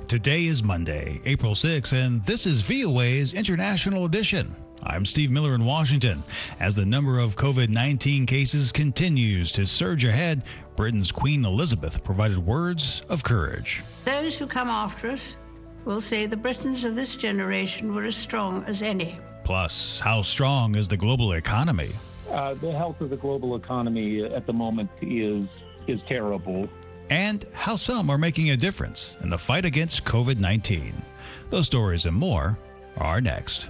Today is Monday, April 6th, and this is VOA's International Edition. I'm Steve Miller in Washington. As the number of COVID-19 cases continues to surge ahead, Britain's Queen Elizabeth provided words of courage. Those who come after us will say the Britons of this generation were as strong as any. Plus, how strong is the global economy? The health of the global economy at the moment is terrible. And how some are making a difference in the fight against COVID-19. Those stories and more are next.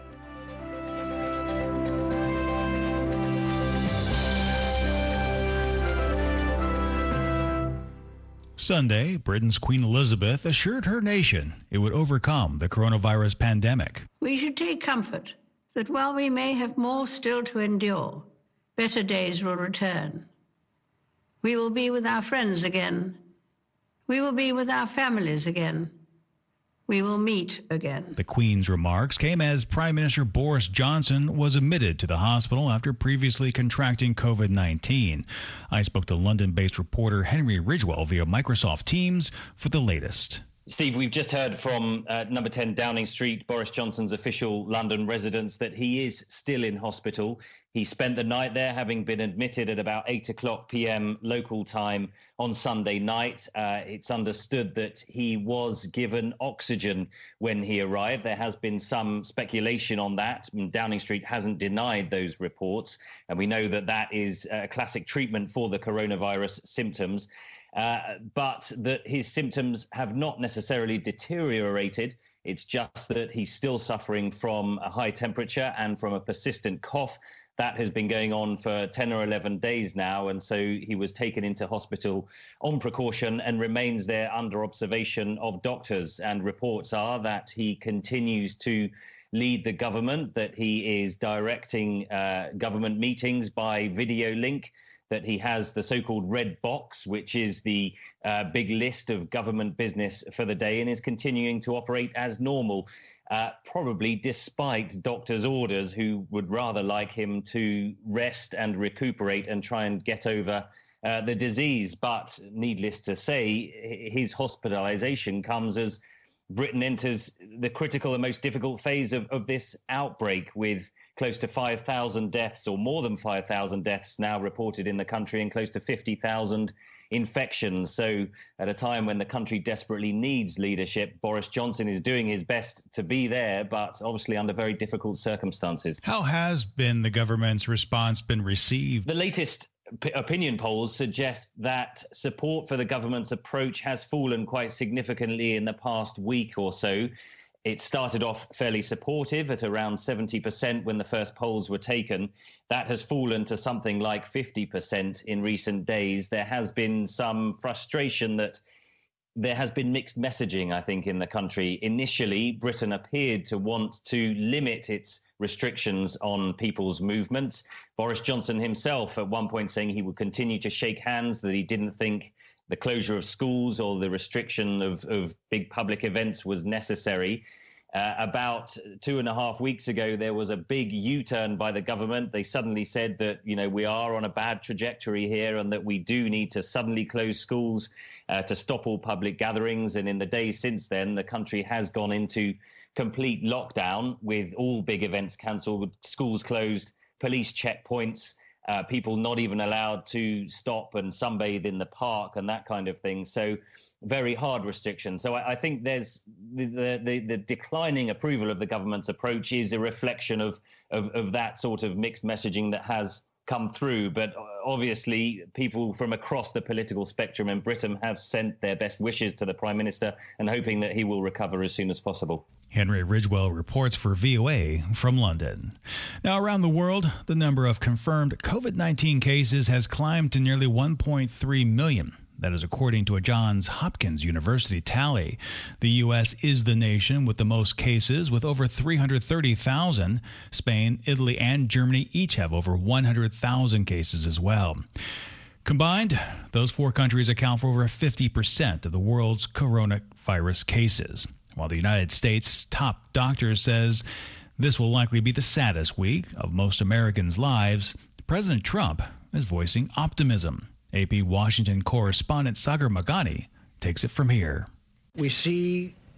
Sunday, Britain's Queen Elizabeth assured her nation it would overcome the coronavirus pandemic. We should take comfort that while we may have more still to endure, better days will return. We will be with our friends again. We will be with our families again. We will meet again. The Queen's remarks came as Prime Minister Boris Johnson was admitted to the hospital after previously contracting COVID-19. I spoke to London-based reporter Henry Ridgwell via Microsoft Teams for the latest. Steve, we've just heard from number 10 Downing Street, Boris Johnson's official London residence, that he is still in hospital. He spent the night there, having been admitted at about 8 o'clock p.m. local time on Sunday night. It's understood that he was given oxygen when he arrived. There has been some speculation on that. Downing Street hasn't denied those reports. And we know that that is a classic treatment for the coronavirus symptoms. But that his symptoms have not necessarily deteriorated. It's just that he's still suffering from a high temperature and from a persistent cough. That has been going on for 10 or 11 days now, and so he was taken into hospital on precaution and remains there under observation of doctors. And reports are that he continues to lead the government, that he is directing government meetings by video link, that he has the so-called red box, which is the big list of government business for the day, and is continuing to operate as normal, probably despite doctors' orders, who would rather like him to rest and recuperate and try and get over the disease. But needless to say, his hospitalization comes as Britain enters the critical and most difficult phase of this outbreak, with close to 5,000 deaths, or more than 5,000 deaths now reported in the country, and close to 50,000 infections. So at a time when the country desperately needs leadership, Boris Johnson is doing his best to be there, but obviously under very difficult circumstances. How has been the government's response been received? The latest opinion polls suggest that support for the government's approach has fallen quite significantly in the past week or so. It started off fairly supportive at around 70% when the first polls were taken. That has fallen to something like 50% in recent days. There has been some frustration that there has been mixed messaging, I think, in the country. Initially, Britain appeared to want to limit its restrictions on people's movements. Boris Johnson himself at one point saying he would continue to shake hands, that he didn't think the closure of schools or the restriction of big public events was necessary. About 2.5 weeks ago, there was a big U-turn by the government. They suddenly said that, we are on a bad trajectory here, and that we do need to suddenly close schools to stop all public gatherings. And in the days since then, the country has gone into complete lockdown, with all big events cancelled, schools closed, police checkpoints, people not even allowed to stop and sunbathe in the park and that kind of thing. So very hard restrictions. So I think there's the declining approval of the government's approach is a reflection of that sort of mixed messaging that has come through. But obviously, people from across the political spectrum in Britain have sent their best wishes to the Prime Minister and hoping that he will recover as soon as possible. Henry Ridgwell reports for VOA from London. Now, around the world, the number of confirmed COVID-19 cases has climbed to nearly 1.3 million. That is according to a Johns Hopkins University tally. The U.S. is the nation with the most cases, with over 330,000. Spain, Italy, and Germany each have over 100,000 cases as well. Combined, those four countries account for over 50% of the world's coronavirus cases. While the United States' top doctor says this will likely be the saddest week of most Americans' lives, President Trump is voicing optimism. AP Washington correspondent Sagar Meghani takes it from here. We see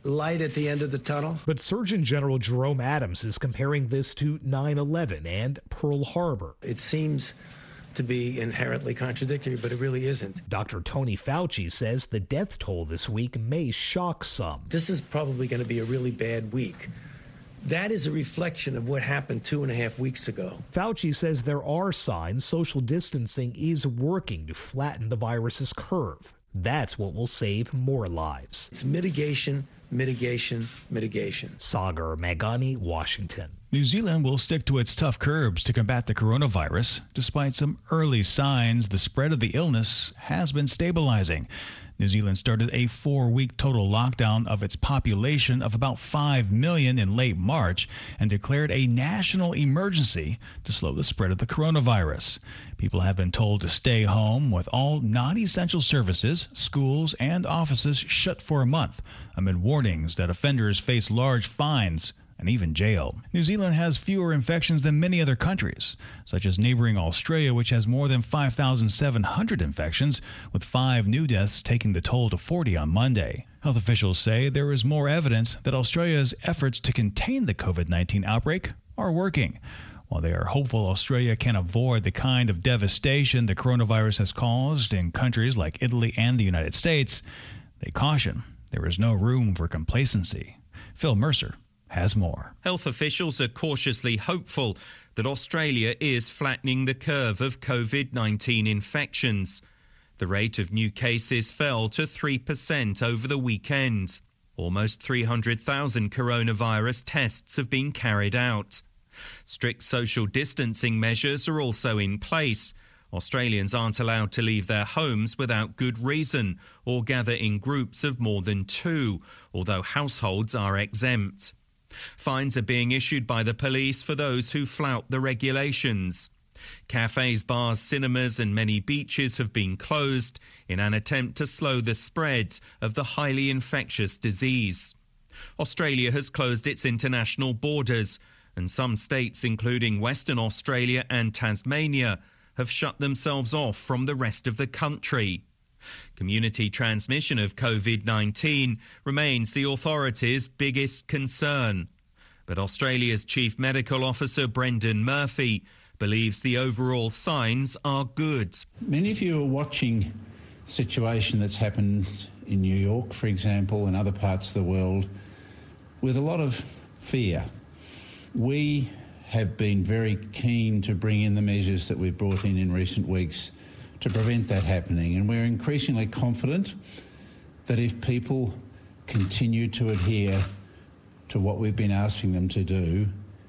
light at the end of the tunnel. But Surgeon General Jerome Adams is comparing this to 9/11 and Pearl Harbor. It seems to be inherently contradictory, but it really isn't. Dr. Tony Fauci says the death toll this week may shock some. This is probably going to be a really bad week. That is a reflection of what happened 2.5 weeks ago. Fauci says there are signs social distancing is working to flatten the virus's curve. That's what will save more lives. It's mitigation, mitigation, mitigation. Sagar Meghani, Washington. New Zealand will stick to its tough curbs to combat the coronavirus. Despite some early signs, the spread of the illness has been stabilizing. New Zealand started a 4-week total lockdown of its population of about 5 million in late March and declared a national emergency to slow the spread of the coronavirus. People have been told to stay home with all non-essential services, schools, and offices shut for a month amid warnings that offenders face large fines and even jail. New Zealand has fewer infections than many other countries, such as neighboring Australia, which has more than 5,700 infections, with 5 new deaths taking the toll to 40 on Monday. Health officials say there is more evidence that Australia's efforts to contain the COVID-19 outbreak are working. While they are hopeful Australia can avoid the kind of devastation the coronavirus has caused in countries like Italy and the United States, they caution there is no room for complacency. Phil Mercer has more. Health officials are cautiously hopeful that Australia is flattening the curve of COVID-19 infections. The rate of new cases fell to 3% over the weekend. Almost 300,000 coronavirus tests have been carried out. Strict social distancing measures are also in place. Australians aren't allowed to leave their homes without good reason or gather in groups of more than 2, although households are exempt. Fines are being issued by the police for those who flout the regulations. Cafes, bars, cinemas and many beaches have been closed in an attempt to slow the spread of the highly infectious disease. Australia has closed its international borders, and some states, including Western Australia and Tasmania, have shut themselves off from the rest of the country. Community transmission of COVID-19 remains the authorities' biggest concern. But Australia's Chief Medical Officer Brendan Murphy believes the overall signs are good. Many of you are watching the situation that's happened in New York, for example, and other parts of the world with a lot of fear. We have been very keen to bring in the measures that we've brought in recent weeks to prevent that happening, and we're increasingly confident that if people continue to adhere to what we've been asking them to do,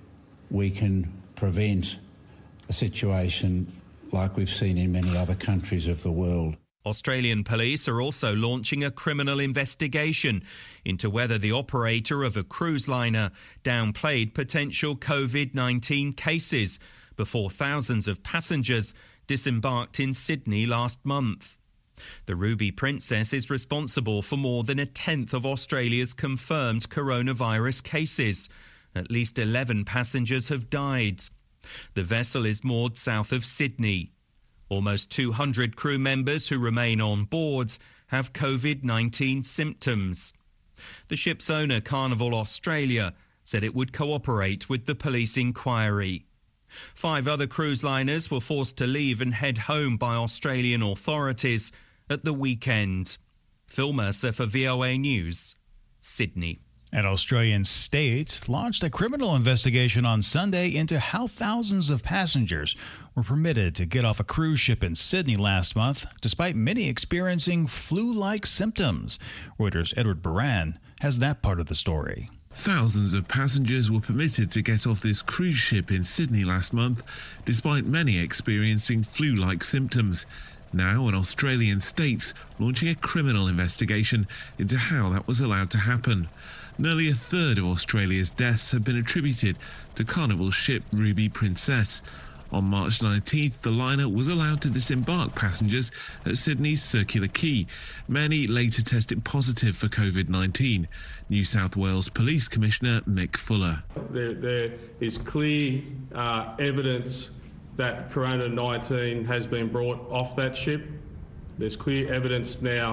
we can prevent a situation like we've seen in many other countries of the world. Australian police are also launching a criminal investigation into whether the operator of a cruise liner downplayed potential COVID-19 cases before thousands of passengers disembarked in Sydney last month. The Ruby Princess is responsible for more than 1/10 of Australia's confirmed coronavirus cases. At least 11 passengers have died. The vessel is moored south of Sydney. Almost 200 crew members who remain on board have COVID-19 symptoms. The ship's owner, Carnival Australia, said it would cooperate with the police inquiry. 5 other cruise liners were forced to leave and head home by Australian authorities at the weekend. Phil Mercer for VOA News, Sydney. An Australian state launched a criminal investigation on Sunday into how thousands of passengers were permitted to get off a cruise ship in Sydney last month, despite many experiencing flu-like symptoms. Reuters' Edward Baran has that part of the story. Thousands of passengers were permitted to get off this cruise ship in Sydney last month, despite many experiencing flu-like symptoms. Now, an Australian state's launching a criminal investigation into how that was allowed to happen. Nearly 1/3 of Australia's deaths have been attributed to Carnival's ship Ruby Princess. On March 19th, the liner was allowed to disembark passengers at Sydney's Circular Quay. Many later tested positive for COVID-19. New South Wales Police Commissioner Mick Fuller. There is clear evidence that Corona-19 has been brought off that ship. There's clear evidence now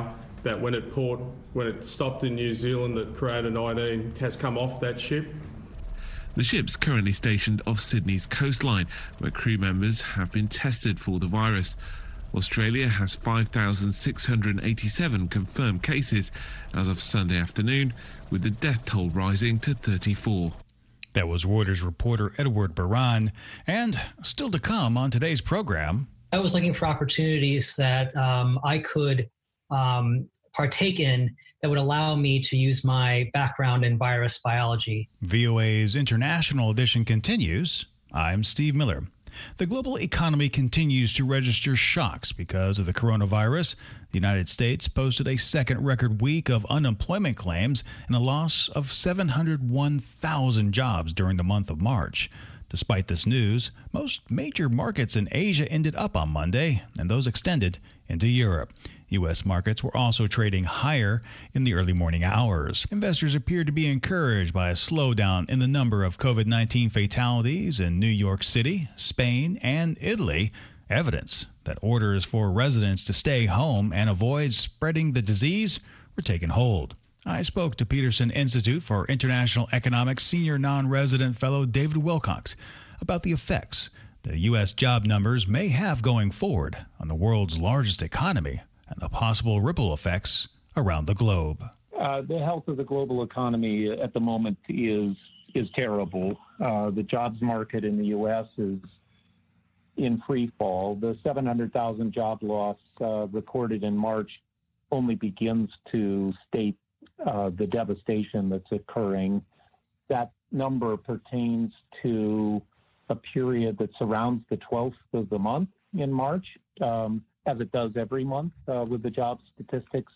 that when it stopped in New Zealand, that Creator 19 has come off that ship. The ship's currently stationed off Sydney's coastline, where crew members have been tested for the virus. Australia has 5,687 confirmed cases as of Sunday afternoon, with the death toll rising to 34. That was Reuters reporter Edward Baran. And still to come on today's program. I was looking for opportunities that I could partake in that would allow me to use my background in virus biology. VOA's International Edition continues. I'm Steve Miller. The global economy continues to register shocks because of the coronavirus. The United States posted a second record week of unemployment claims and a loss of 701,000 jobs during the month of March. Despite this news, most major markets in Asia ended up on Monday, and those extended into Europe. U.S. markets were also trading higher in the early morning hours. Investors appeared to be encouraged by a slowdown in the number of COVID-19 fatalities in New York City, Spain, and Italy, evidence that orders for residents to stay home and avoid spreading the disease were taking hold. I spoke to Peterson Institute for International Economics senior non-resident fellow David Wilcox about the effects the U.S. job numbers may have going forward on the world's largest economy and the possible ripple effects around the globe. The health of the global economy at the moment is terrible. The jobs market in the U.S. is in free fall. The 700,000 job loss recorded in March only begins to state the devastation that's occurring. That number pertains to a period that surrounds the 12th of the month in March, as it does every month with the job statistics.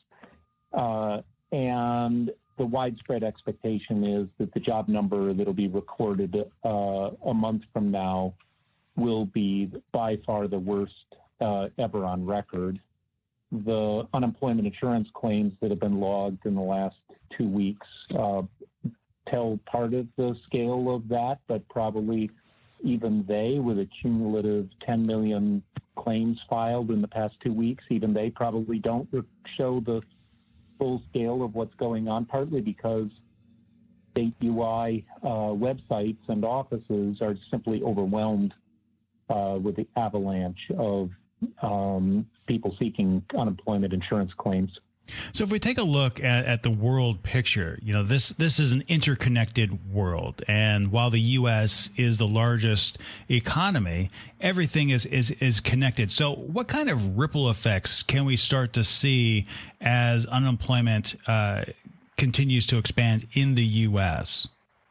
And the widespread expectation is that the job number that'll be recorded a month from now will be by far the worst ever on record. The unemployment insurance claims that have been logged in the last 2 weeks tell part of the scale of that, but probably even they, with a cumulative 10 million claims filed in the past 2 weeks, even they probably don't show the full scale of what's going on, partly because state UI websites and offices are simply overwhelmed with the avalanche of people seeking unemployment insurance claims. So if we take a look at the world picture, you know, this is an interconnected world. And while the U.S. is the largest economy, everything is connected. So what kind of ripple effects can we start to see as unemployment continues to expand in the U.S.?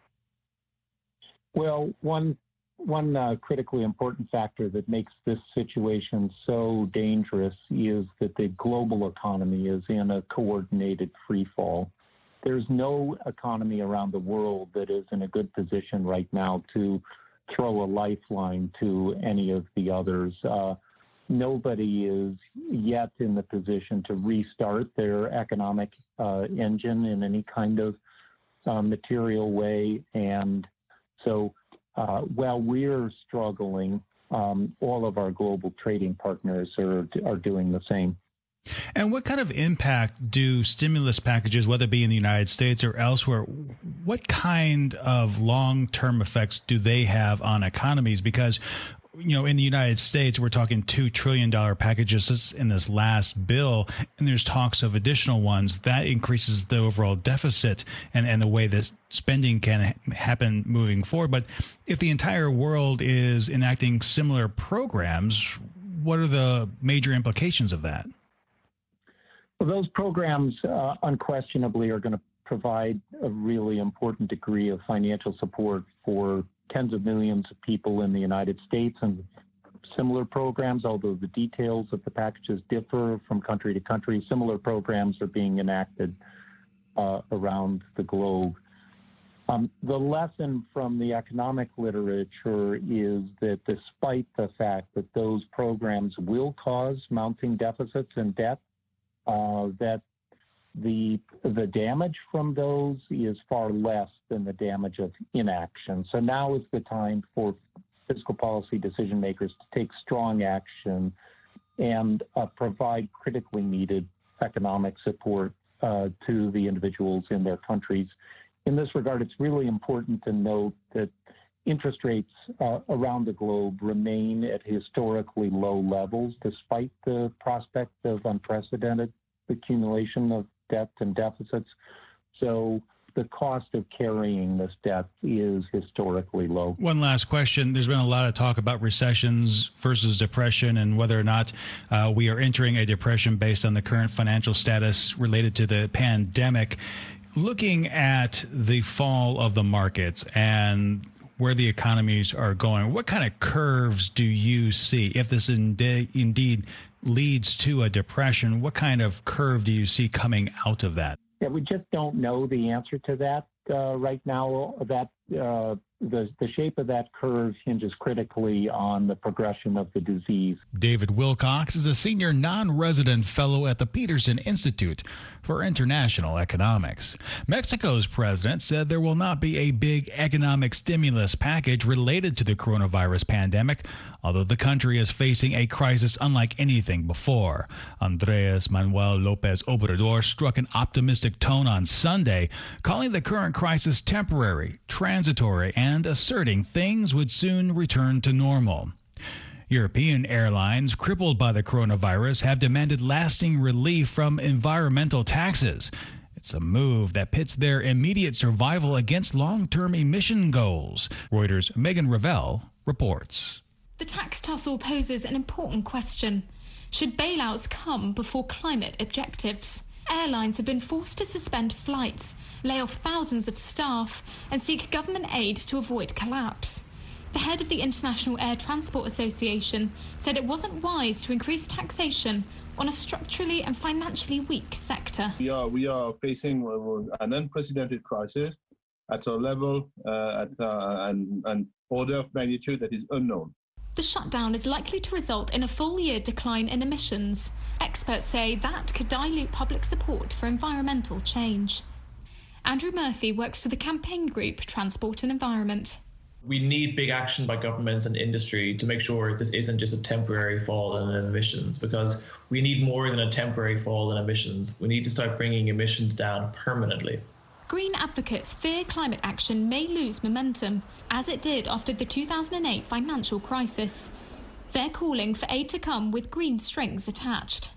Well, one critically important factor that makes this situation so dangerous is that the global economy is in a coordinated free fall. There's no economy around the world that is in a good position right now to throw a lifeline to any of the others. Nobody is yet in the position to restart their economic engine in any kind of material way. And so while we're struggling, all of our global trading partners are doing the same. And what kind of impact do stimulus packages, whether it be in the United States or elsewhere, what kind of long-term effects do they have on economies? Because, you know, in the United States, we're talking $2 trillion packages in this last bill, and there's talks of additional ones. That increases the overall deficit and the way this spending can happen moving forward. But if the entire world is enacting similar programs, what are the major implications of that? Well, those programs unquestionably are going to provide a really important degree of financial support for tens of millions of people in the United States, and similar programs, although the details of the packages differ from country to country, similar programs are being enacted around the globe. The lesson from the economic literature is that despite the fact that those programs will cause mounting deficits and debt, that the damage from those is far less than the damage of inaction. So now is the time for fiscal policy decision makers to take strong action and provide critically needed economic support to the individuals in their countries. In this regard, it's really important to note that interest rates around the globe remain at historically low levels, despite the prospect of unprecedented accumulation of debt and deficits. So the cost of carrying this debt is historically low. One last question. There's been a lot of talk about recessions versus depression and whether or not we are entering a depression based on the current financial status related to the pandemic. Looking at the fall of the markets and where the economies are going, what kind of curves do you see? If this indeed leads to a depression, what kind of curve do you see coming out of that? Yeah, we just don't know the answer to that right now. That the shape of that curve hinges critically on the progression of the disease. David Wilcox is a senior non-resident fellow at the Peterson Institute for International Economics. Mexico's president said there will not be a big economic stimulus package related to the coronavirus pandemic, although the country is facing a crisis unlike anything before. Andrés Manuel López Obrador struck an optimistic tone on Sunday, calling the current crisis temporary, transitory, and asserting things would soon return to normal. European airlines crippled by the coronavirus have demanded lasting relief from environmental taxes. It's a move that pits their immediate survival against long-term emission goals. Reuters' Megan Revell reports. The tax tussle poses an important question. Should bailouts come before climate objectives? Airlines have been forced to suspend flights, lay off thousands of staff, and seek government aid to avoid collapse. The head of the International Air Transport Association said it wasn't wise to increase taxation on a structurally and financially weak sector. We are facing an unprecedented crisis at a level and order of magnitude that is unknown. The shutdown is likely to result in a full-year decline in emissions. Experts say that could dilute public support for environmental change. Andrew Murphy works for the campaign group Transport and Environment. We need big action by governments and industry to make sure this isn't just a temporary fall in emissions, because we need more than a temporary fall in emissions. We need to start bringing emissions down permanently. Green advocates fear climate action may lose momentum, as it did after the 2008 financial crisis. They're calling for aid to come with green strings attached.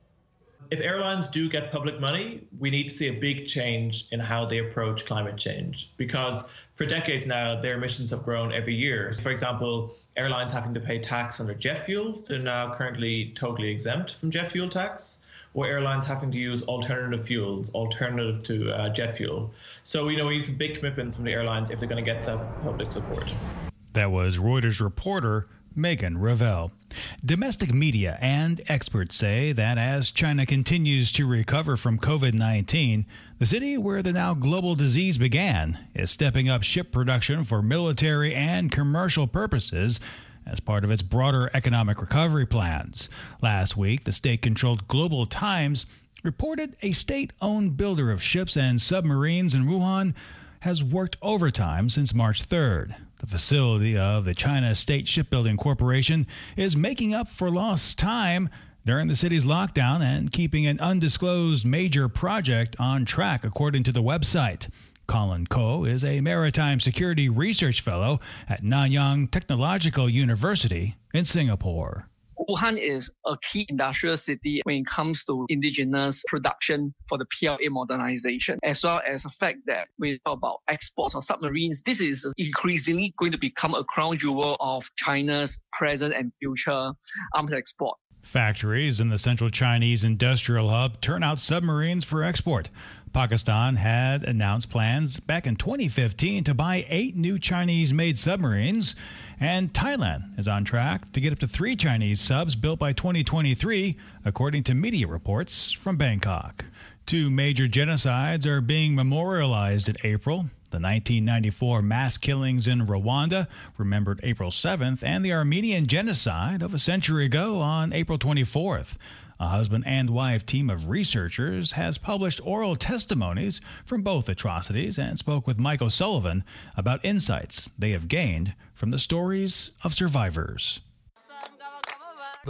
If airlines do get public money, we need to see a big change in how they approach climate change, because for decades now, their emissions have grown every year. For example, airlines having to pay tax under jet fuel, they're now currently totally exempt from jet fuel tax, or airlines having to use alternative fuels, alternative to jet fuel. So, we need some big commitments from the airlines if they're going to get that public support. That was Reuters reporter Megan Revell. Domestic media and experts say that as China continues to recover from COVID-19, the city where the now global disease began is stepping up ship production for military and commercial purposes as part of its broader economic recovery plans. Last week, the state-controlled Global Times reported a state-owned builder of ships and submarines in Wuhan has worked overtime since March 3rd. The facility of the China State Shipbuilding Corporation is making up for lost time during the city's lockdown and keeping an undisclosed major project on track, according to the website. Colin Koh is a maritime security research fellow at Nanyang Technological University in Singapore. Wuhan is a key industrial city when it comes to indigenous production for the PLA modernization, as well as the fact that when we talk about exports of submarines, this is increasingly going to become a crown jewel of China's present and future arms export. Factories in the central Chinese industrial hub turn out submarines for export. Pakistan had announced plans back in 2015 to buy 8 new Chinese-made submarines, and Thailand is on track to get up to 3 Chinese subs built by 2023, according to media reports from Bangkok. 2 major genocides are being memorialized in April. The 1994 mass killings in Rwanda, remembered April 7th, and the Armenian genocide of a century ago on April 24th. A husband and wife team of researchers has published oral testimonies from both atrocities and spoke with Mike O'Sullivan about insights they have gained from the stories of survivors.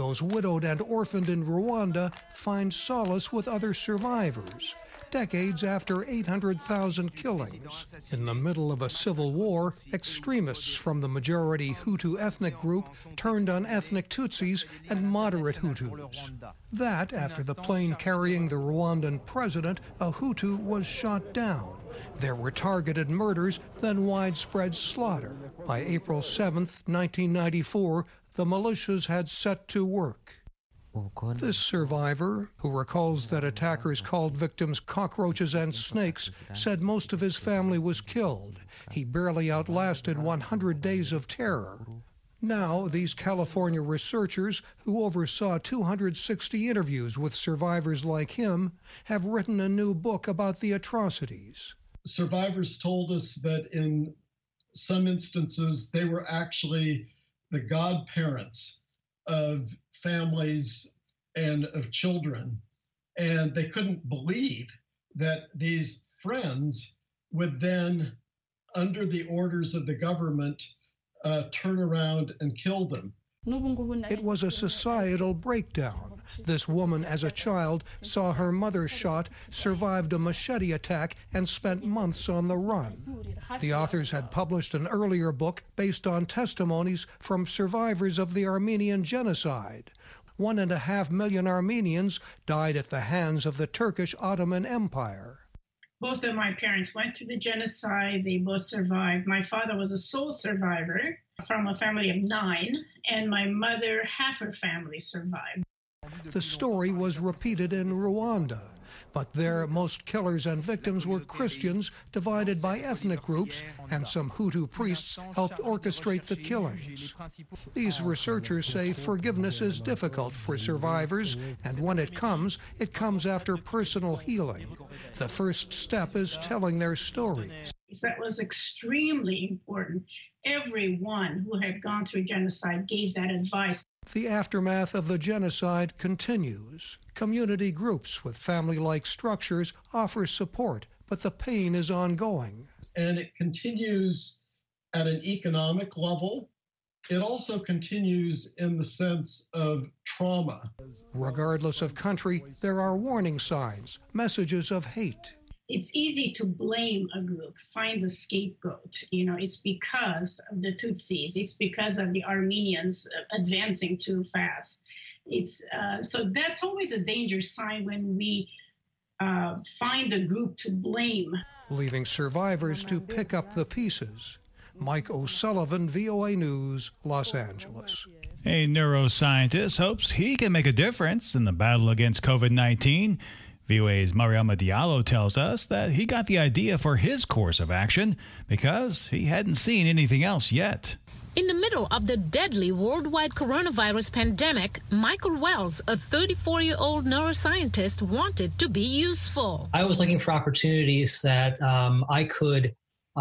Those widowed and orphaned in Rwanda find solace with other survivors, decades after 800,000 killings. In the middle of a civil war, extremists from the majority Hutu ethnic group turned on ethnic Tutsis and moderate Hutus. That after the plane carrying the Rwandan president, a Hutu, was shot down. There were targeted murders, then widespread slaughter. By April 7, 1994, the militias had set to work. This survivor, who recalls that attackers called victims cockroaches and snakes, said most of his family was killed. He barely outlasted 100 days of terror. Now, these California researchers, who oversaw 260 interviews with survivors like him, have written a new book about the atrocities. Survivors told us that in some instances, they were actually the godparents of families and of children. And they couldn't believe that these friends would then, under the orders of the government, turn around and kill them. It was a societal breakdown. This woman, as a child, saw her mother shot, survived a machete attack, and spent months on the run. The authors had published an earlier book based on testimonies from survivors of the Armenian genocide. 1.5 million Armenians died at the hands of the Turkish Ottoman Empire. Both of my parents went through the genocide. They both survived. My father was a sole survivor from a family of 9, and my mother, half her family survived. The story was repeated in Rwanda, but there most killers and victims were Christians divided by ethnic groups, and some Hutu priests helped orchestrate the killings. These researchers say forgiveness is difficult for survivors, and when it comes after personal healing. The first step is telling their stories. That was extremely important. Everyone who had gone through genocide gave that advice. The aftermath of the genocide continues. Community groups with family-like structures offer support, but the pain is ongoing. And it continues at an economic level. It also continues in the sense of trauma. Regardless of country, there are warning signs, messages of hate. It's easy to blame a group, find the scapegoat. It's because of the Tutsis. It's because of the Armenians advancing too fast. So that's always a danger sign when we find a group to blame. Leaving survivors to pick up the pieces. Mike O'Sullivan, VOA News, Los Angeles. A neuroscientist hopes he can make a difference in the battle against COVID-19. VOA's Mariama Diallo tells us that he got the idea for his course of action because he hadn't seen anything else yet. In the middle of the deadly worldwide coronavirus pandemic, Michael Wells, a 34-year-old neuroscientist, wanted to be useful. I was looking for opportunities that I could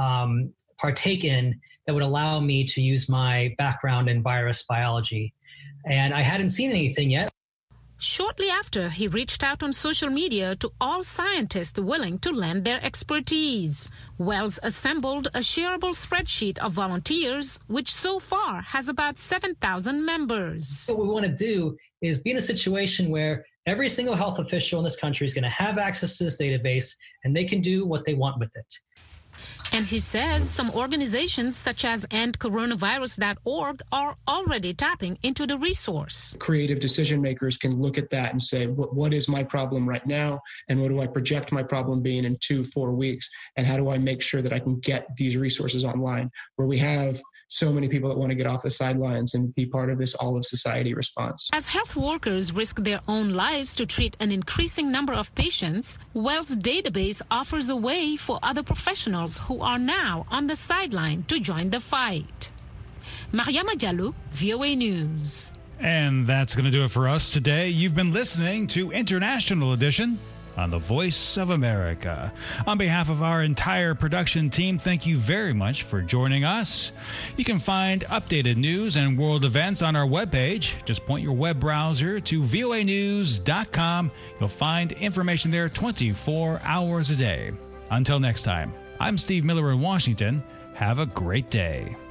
partake in that would allow me to use my background in virus biology. And I hadn't seen anything yet. Shortly after, he reached out on social media to all scientists willing to lend their expertise. Wells assembled a shareable spreadsheet of volunteers, which so far has about 7,000 members. What we want to do is be in a situation where every single health official in this country is going to have access to this database, and they can do what they want with it. And he says some organizations such as endcoronavirus.org are already tapping into the resource. Creative decision makers can look at that and say, what is my problem right now? And what do I project my problem being in 2-4 weeks? And how do I make sure that I can get these resources online where we have so many people that want to get off the sidelines and be part of this all of society response. As health workers risk their own lives to treat an increasing number of patients, Wells database offers a way for other professionals who are now on the sideline to join the fight. Mariama Diallo, VOA News. And that's going to do it for us today. You've been listening to International Edition on the Voice of America. On behalf of our entire production team, thank you very much for joining us. You can find updated news and world events on our webpage. Just point your web browser to voanews.com. You'll find information there 24 hours a day. Until next time, I'm Steve Miller in Washington. Have a great day.